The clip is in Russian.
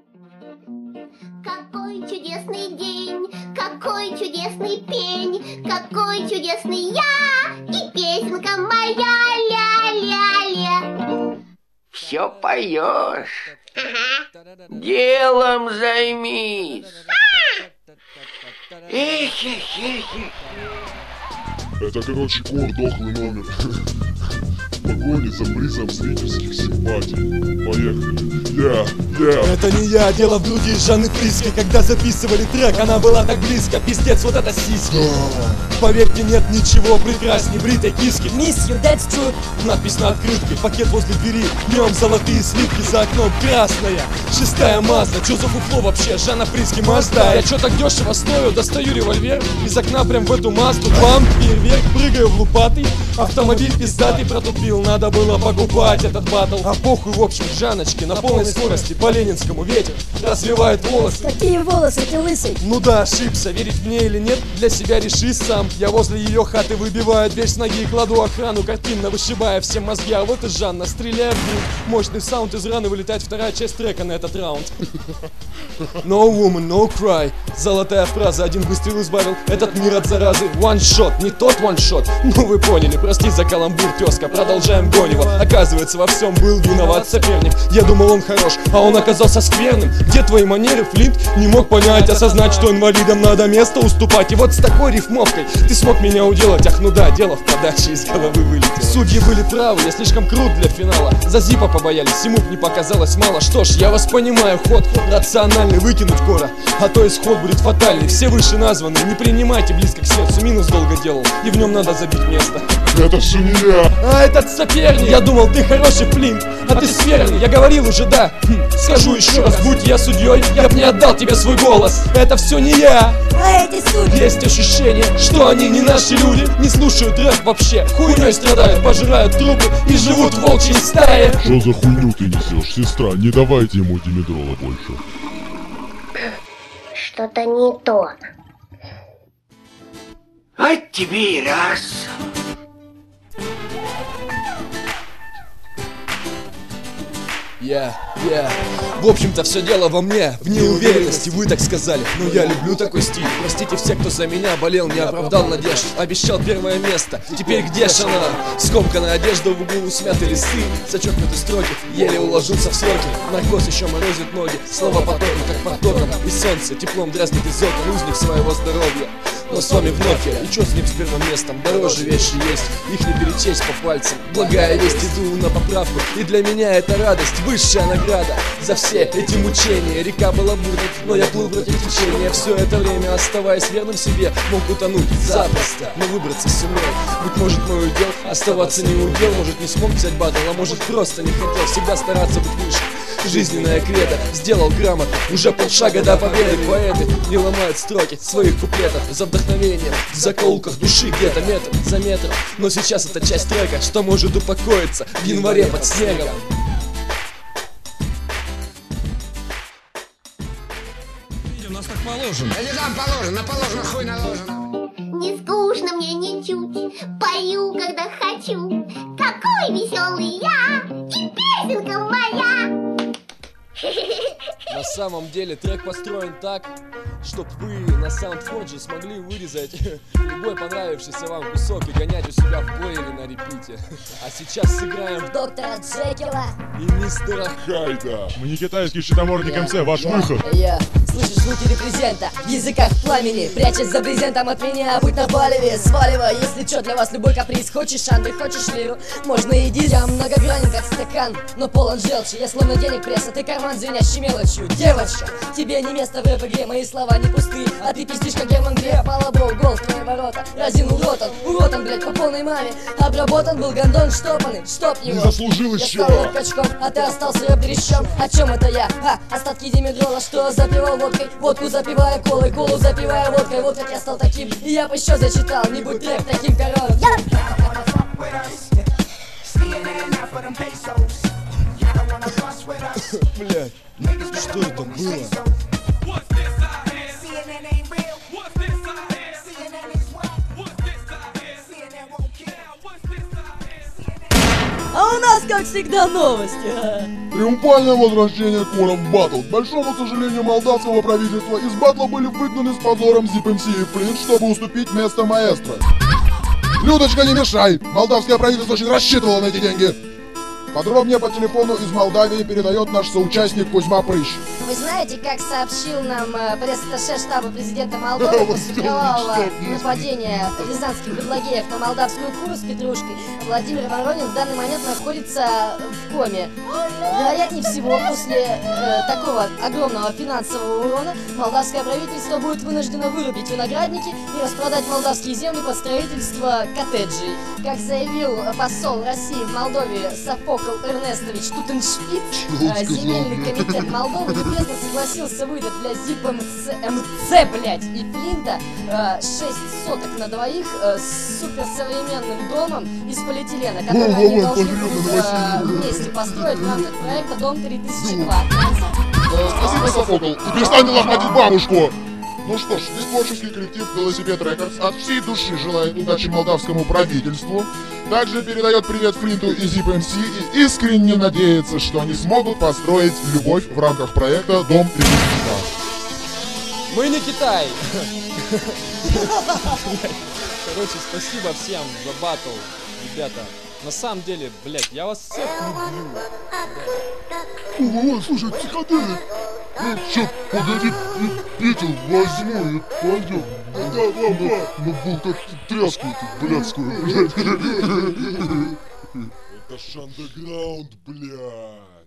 Какой чудесный день, какой чудесный пень, какой чудесный я и песенка моя, ля-ля-ля. Все поешь. Ага. Делом займись. Это, короче, Кор, дохлый номер. Погони за призом зрительских симпатий. Поехали. Это не я, дело в груди Жанны Фриске. Когда записывали трек, она была так близко. Пиздец, вот это сиськи. Поверьте, нет ничего прекрасней бритой киски. Miss you, that's true. Надпись на открытке, пакет возле двери. Днем золотые сливки, за окном красная. Шестая Мазда, чё за фуфло вообще? Жанна Фриске, Мазда. Я чё так дешево стою? Достаю револьвер из окна прям в эту Мазду. Бам, фейерверк, прыгаю в лупатый. Автомобиль пиздатый протупил, надо было покупать этот батл. А похуй, в общем, Жанночки на полной скорости по Ленинскому ветер развивает волосы. Какие волосы, ты лысый? Ну да, ошибся, верить мне или нет, для себя реши сам. Я возле ее хаты выбиваю дверь с ноги и кладу охрану, картинно вышибая всем мозги. А вот и Жанна, стреляет в них. Мощный саунд из раны, вылетает вторая часть трека на этот раунд. No woman, no cry. Золотая фраза, один выстрел избавил этот мир от заразы. One shot, не тот one shot. Ну вы поняли, прости за каламбур, тезка. Продолжаем гонево. Оказывается, во всем был виноват соперник. Я думал, он хорош, а он оказался скверным. Где твои манеры, Флинт? Не мог понять, осознать, что инвалидам надо место уступать. И вот с такой рифмовкой ты смог меня уделать. Ах, ну да, дело в подаче из головы вылетело. Судьи были правы, я слишком крут для финала. За Зипа побоялись, ему б не показалось мало. Что ж, я вас понимаю, ход рациональный, выкинуть Кора, а то исход будет фатальный. Все вышеназванные, не принимайте близко к сердцу. Минус долго делал, и в нем надо забить место. Это все не я. А этот соперник, я думал, ты хороший, Флинт, а ты сферный. Я говорил уже, да, скажу еще раз. Будь я судьей, я б не отдал тебе свой голос. Это все не я. А эти суки. Есть ощущение, что они не наши люди. Не слушают рэп вообще, хуйней страдают, пожирают трупы и живут в волчьей стае. Что за хуйню ты несешь, сестра? Не давайте ему димедрола больше. Что-то не то. А тебе и раз. В общем-то, все дело во мне, в неуверенности, вы так сказали. Но я люблю такой стиль. Простите всех, кто за меня болел, не оправдал надежд. Обещал первое место, теперь где ж она? Скомканная одежда в углу, смятые листы, зачеркнуты строки, еле уложился в сроки. Наркоз еще морозит ноги, слова потоком, как потоком. И солнце теплом дразнит из окон, узник своего здоровья. Но с вами вновь я, и чё с ним с первым местом? Дороже вещи есть, их не перечесть по пальцам. Благая весть, иду на поправку, и для меня это радость, высшая награда за все эти мучения. Река была бурной, но я плыл против течения. Все это время, оставаясь верным себе, мог утонуть запросто, но выбраться сумел. Быть может, мой удел оставаться не удел. Может, не смог взять батл, а может, просто не хотел всегда стараться быть выше. Жизненная кредо сделал грамотно, уже полшага до победы. Поэты не ломают строки своих куплетов за вдохновением в закоулках души где-то метр за метром. Но сейчас это часть трека, что может упокоиться в январе под снегом. У нас так положено. Это там положено, хуй наложено. Не скучно мне ничуть, пою, когда хочу. Какой веселый я и песенка моя. На самом деле трек построен так, чтоб вы на SoundForge смогли вырезать любой понравившийся вам кусок и гонять у себя в плеере на репите. А сейчас сыграем в Доктора Джекила и мистера Хайда. Мы не китайский щитомордник МЦ, ваш выход. Слышишь звуки репрезента в языках пламени. Прячась за брезентом от меня, будь на палеве. Сваливай, если чё, для вас любой каприз. Хочешь Андрей, хочешь лиру, можно иди. Я многогранен, как стакан, но полон желчи. Я словно денег пресс, а ты карман звенящий мелочью. Девочка, тебе не место в рэп-игре, мои слова не пусты, а ты пиздишь, как Герман Греф. Балабол, гол в твои ворота, разинул рот он, урод он, блядь, по полной маме. Обработан был гондон штопанный, штоп его. Не заслужил Я еще. стал рэп-качком, а ты остался рэп-дрищом. О чем это я? Остатки димедрола, что запивал водкой, водку запивая колой, колу запивая водкой. Вот как я стал таким, и я бы еще зачитал, не будь рэп таким коротким. Блядь, что это было? А у нас, как всегда, новости. Триумфальное возвращение Кора в батл. К большому сожалению молдавского правительства из батла были выгнаны с позором Zip MC и Flint, чтобы уступить место маэстро. Людочка, не мешай! Молдавское правительство очень рассчитывало на эти деньги. Подробнее по телефону из Молдавии передает наш соучастник Кузьма Прыщ. Вы знаете, как сообщил нам пресс-атташе штаба президента Молдовы после кровавого нападения рязанских бедлагеев на молдавскую куру с петрушкой, Владимир Воронин в данный момент находится в коме. Вероятнее всего, после такого огромного финансового урона молдавское правительство будет вынуждено вырубить виноградники и распродать молдавские земли под строительство коттеджей. Как заявил посол России в Молдове Софокл Эрнестович Тутеншпиц, земельный комитет Молдовы любезно согласился выдать для Zip MC, блять, и Флинта 6 соток на двоих с суперсовременным домом из полиэтилена, который они должны будут вместе построить в рамках проекта «Дом 3002». Спасибо, Софокл. И перестань лохматить бабушку. Ну что ж, весь творческий коллектив Велосипед Рекордс от всей души желает удачи молдавскому правительству. Также передает привет Флинту и Zip MC и искренне надеется, что они смогут построить любовь в рамках проекта «Дом 3002». Мы не Китай. Короче, спасибо всем за батл, ребята. На самом деле, блять, я вас всех люблю. Ой, слушай, психоделик. Чё, погоди, Петю возьму и пойдем. Да. Ну, как тряску эту блядскую, блядь. Это ж андеграунд, блядь.